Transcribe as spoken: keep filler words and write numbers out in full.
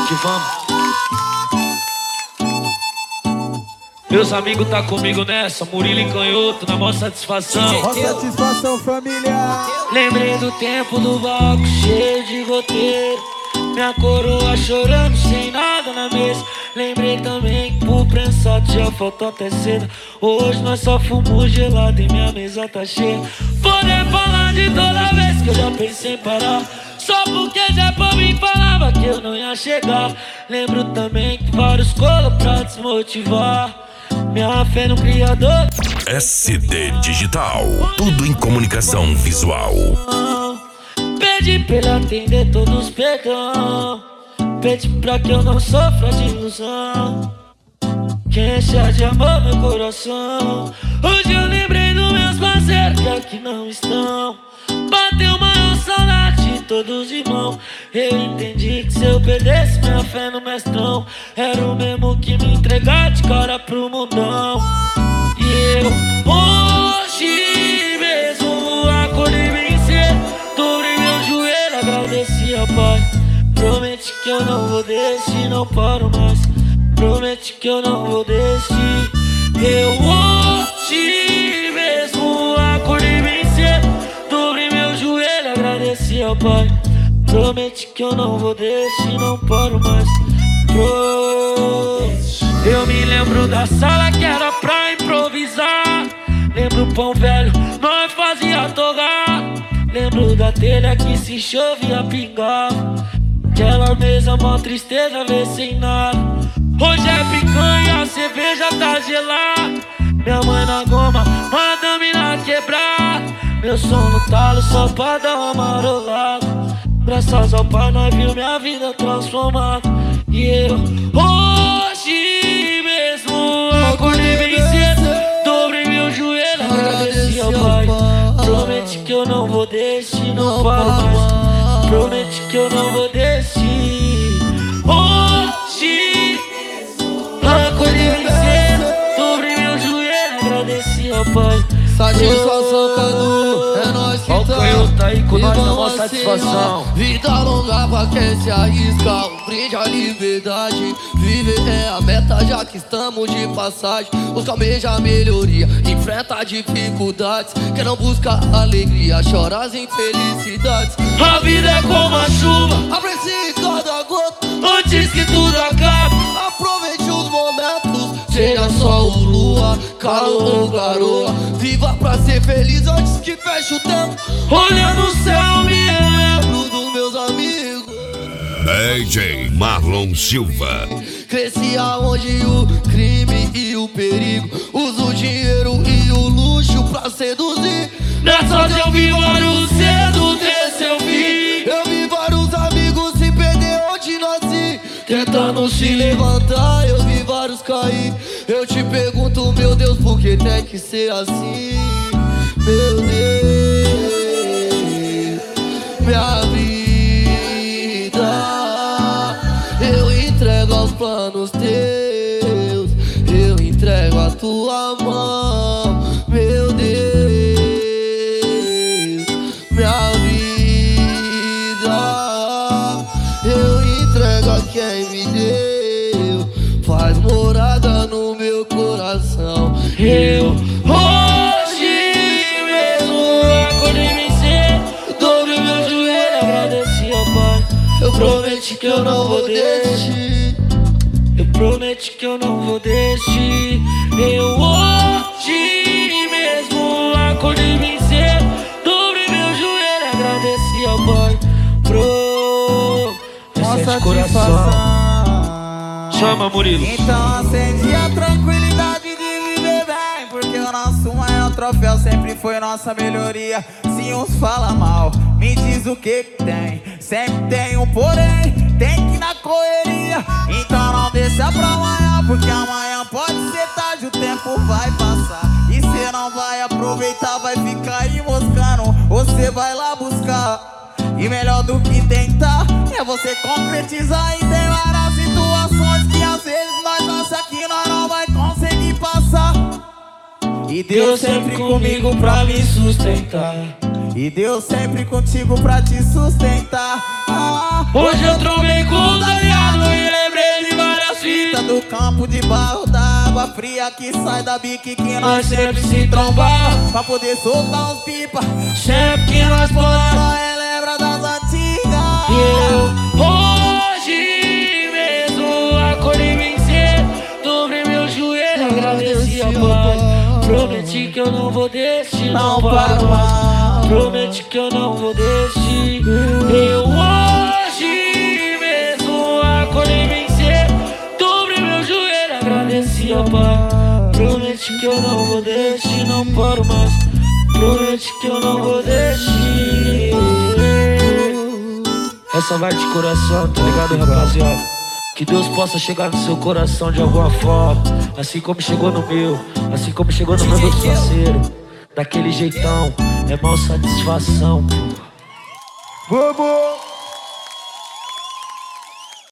que vamos. Meus amigos tá comigo nessa, Murilo e Canhoto, na maior satisfação. Maior satisfação, família. Lembrei do tempo do bloco cheio de roteiro, minha coroa chorando sem nada na mesa. Lembrei também que por prensado já faltou até seda. Hoje nós só fumamos gelado e minha mesa tá cheia. Poder falar de toda vez que eu já pensei em parar, só porque já pra mim falava que eu não ia chegar. Lembro também que vários colam pra desmotivar, minha fé no Criador. S D Digital, tudo em comunicação visual. Pedi pra ele atender todos perdão, pedi pra que eu não sofra de ilusão, que encha de amor meu coração. Hoje eu lembrei dos meus parceiros que aqui não estão. Bateu maior saudade de todos os irmãos. Eu entendi que se eu perdesse minha fé no mestrão, era o mesmo que me entregar de cara pro mundão. E eu hoje mesmo acordei bem cedo, dobrei meu joelho, agradeci ao Pai. Promete que eu não vou desistir, não paro mais. Promete que eu não vou desistir. Eu hoje mesmo acordei bem cedo, dobrei meu joelho, agradeci ao Pai. Promete que eu não vou desistir, não paro mais. Pro... Eu me lembro da sala que era pra improvisar. Lembro o pão velho, nós fazia torrar. Lembro da telha que se chovia pingava. Aquela mesa, mó tristeza, vê sem nada. Hoje é picanha, a cerveja tá gelada. Minha mãe na goma, madame na quebrada. Meu som no talo só pra dar uma marolada. Graças ao Pai nós viu minha vida transformada. E eu hoje mesmo acordei bem cedo, dobrei meu joelho, agradeci ao Pai. Promete que eu não vou desistir, não paro mais. Promete que eu não vou desistir. Hoje acordei bem cedo, dobrei meu joelho, agradeci ao Pai. Satisfação, Cadu, é nóis que tá. O Canhoto tá aí com nós na maior satisfação. Vida longa pra quem se arrisca, um brinde à liberdade. Viver é a meta, já que estamos de passagem. Busca almeja a melhoria, enfrenta dificuldades. Quem não busca alegria, chora as infelicidades. A vida é como a chuva, aprecie cada gota antes que tudo acabe. Aproveite os momentos, seja sol ou lua, calor ou garoa. Viva pra ser feliz antes que feche o tempo. Olhando o céu, me lembro dos meus amigos. D J Marlon Silva. Cresci aonde o crime e o perigo usa o dinheiro e o luxo pra seduzir. Nessas eu vi vários cedo ter seu fim. Eu vi vários amigos se perder onde nasci, tentando se levantar, eu vi vários cair. Eu te pergunto, meu Deus, por que tem que ser assim? Meu Deus, minha vida eu entrego aos planos teus, eu entrego a tua mão. Meu Deus, minha vida eu entrego a quem me deu, faz morada no meu coração. Eu hoje mesmo acordei bem cedo, dobrei meu joelho, agradeci ao Pai. Eu prometi que eu não vou desistir, eu prometi que eu não vou desistir. Eu hoje mesmo acordei bem cedo, dobrei meu joelho, agradeci ao Pai. Pro... Esse é de coração. Chama, Murilo. Então acende a tranquilidade de viver bem, porque o nosso maior troféu sempre foi nossa melhoria. Se uns falam mal, me diz o que que tem. Sempre tem um porém, tem que ir na correria. Então não deixa pra amanhã, porque amanhã pode ser tarde, o tempo vai passar e cê não vai aproveitar, vai ficar aí moscando. Você vai lá buscar, e melhor do que tentar é você concretizar. E tem várias situações que às vezes nós acha que nós não vai conseguir passar. E Deus sempre comigo pra me sustentar, e Deus sempre contigo pra te sustentar. Ah, hoje eu trombei com o Daniel e barro da água fria que sai da bique que nós sempre se trombar pra poder soltar uns pipa. Sempre que nós pular, nós relembra das antigas. E eu hoje mesmo acordei bem cedo, dobrei meu joelho, agradeci a Pai. Prometi que eu não vou desistir, não paro mais. Prometi que eu não vou desistir. Eu hoje mesmo acordei bem cedo, dobrei meu joelho, agradeci a Pai. Prometi que eu não vou desistir, não paro mais. Prometi que eu não vou desistir. Essa vai de coração, tá ligado, rapaziada? Que Deus possa chegar no seu coração de alguma forma, assim como chegou no meu, assim como chegou no meu parceiro. Daquele jeitão, é maior satisfação. Bobo!